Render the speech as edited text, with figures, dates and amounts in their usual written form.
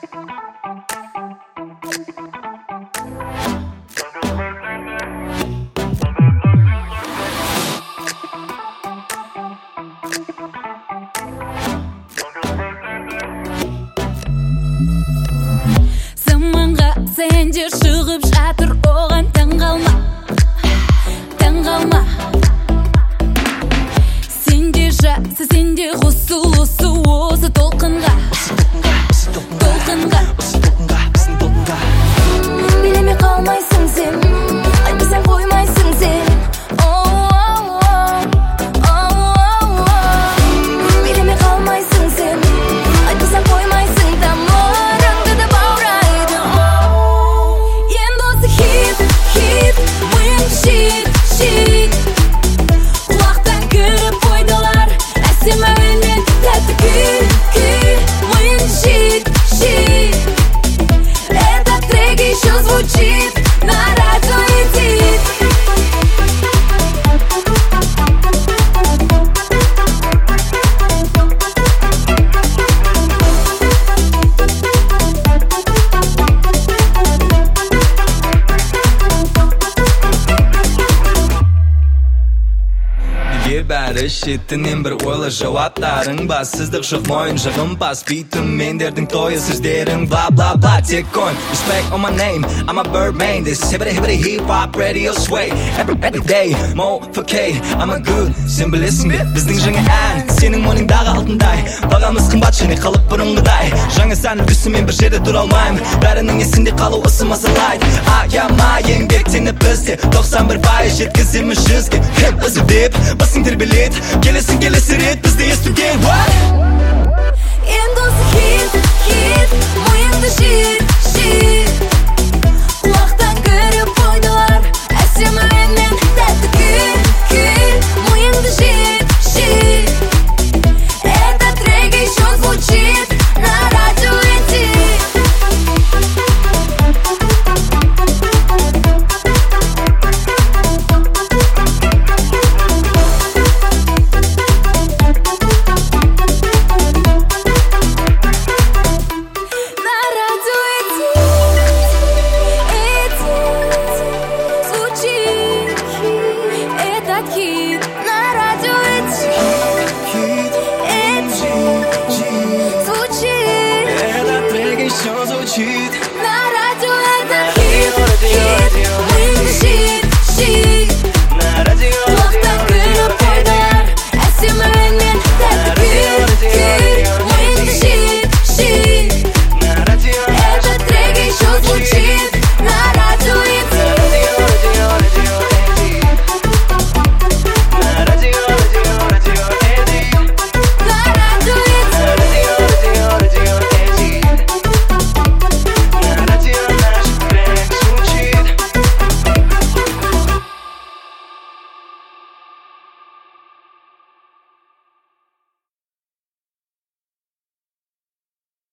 Заманға сенде шығып жатыр, оған таң қалма, таң қалма. Сенде жақсы, сенде қосылысы осы толқынға, толқынға. Билемей қалмайсың сен, айтпасаң қоймайсың сен. Билемей қалмайсың сен, айтпасаң қоймайсың, тамырыңды да баурайды. Енді осы хит, хит, миың шит, шит. Құлақтан кіріп қойдылар, әсем әуенмен тәтті күй, күй. Миың шит, шит. Этот трек еще звучит на радио летит. Бәрі шеттінен бір ойлы жауаптарың ба, сіздік жоқ мойын жағым бас, бейтім мендердің тойы сөздерің бла бла бла. Тек қойын, respect on my name, I'm a Birdman. This hibbity hip hop radio sway every day, mo for K, I'm a good. Сен білесің бе, біздің жаңа ән сенің мойныңдағы алтындай, бағамыз қымбат және қалып бұрынғыдай. Жаңа сән үлгісімен бір жерде тұра алмаймын, бәрінің есінде қалу ысы мазалайды. Аяма еңбектеніп бізде 91% жеткіземіз 100-ге. Кім өзі деп басың тербелет, келесің келесі рет бізді естуге.